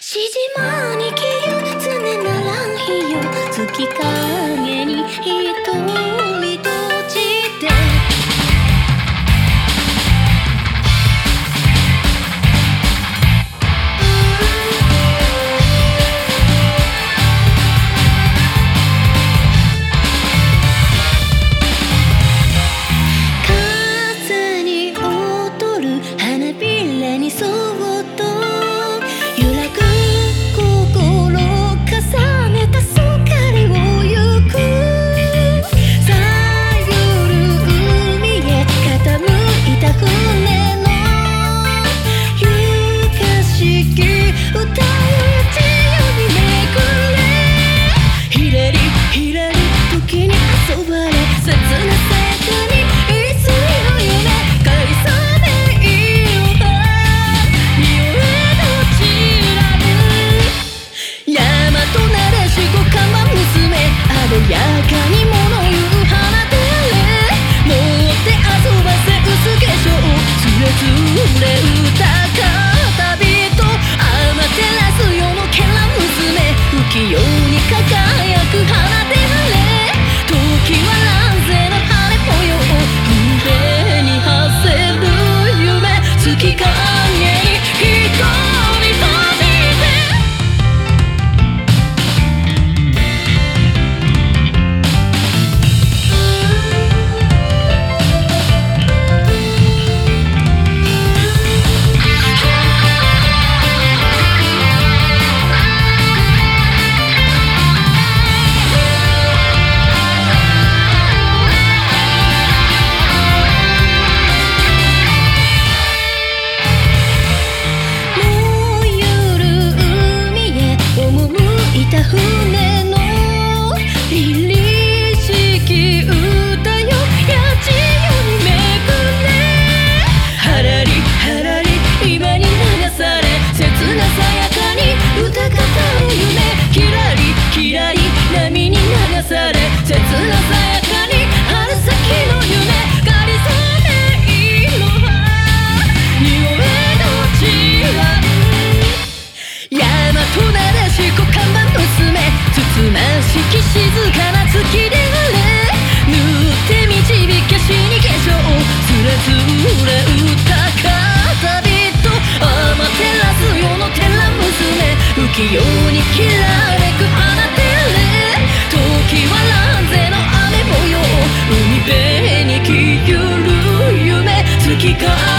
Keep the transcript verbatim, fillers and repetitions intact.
しじまにきよ常ならん日よ月影に一人閉じて風に踊る花びらにそっと揺らぐ心重ねたそかれをゆくさゆる海へ傾いた船のゆかしき歌う自由にめくれひらりひらり時に遊ばれ切な世界にいつの夢返さねえよ艶やかに物言う花で持って遊ばせ薄化粧すれすれ歌か旅人アマテラス世のけら娘浮世に輝く花で時は乱世の晴れ模様船に馳せる夢月影に一人飛びて船の凛々しき歌よや自由にめくれはらりはらり今に流され切なさやかに歌語る夢きらりきらり波に流され切なさやかに春先の夢かりさね色は匂えどちら大和なでしこ看板娘つつましき静かな月であれ塗って導け死に化粧すれすれ歌か旅人アマテラス世のてら娘浮世にきらめく花で時は乱世の雨模様海辺に消ゆる夢月影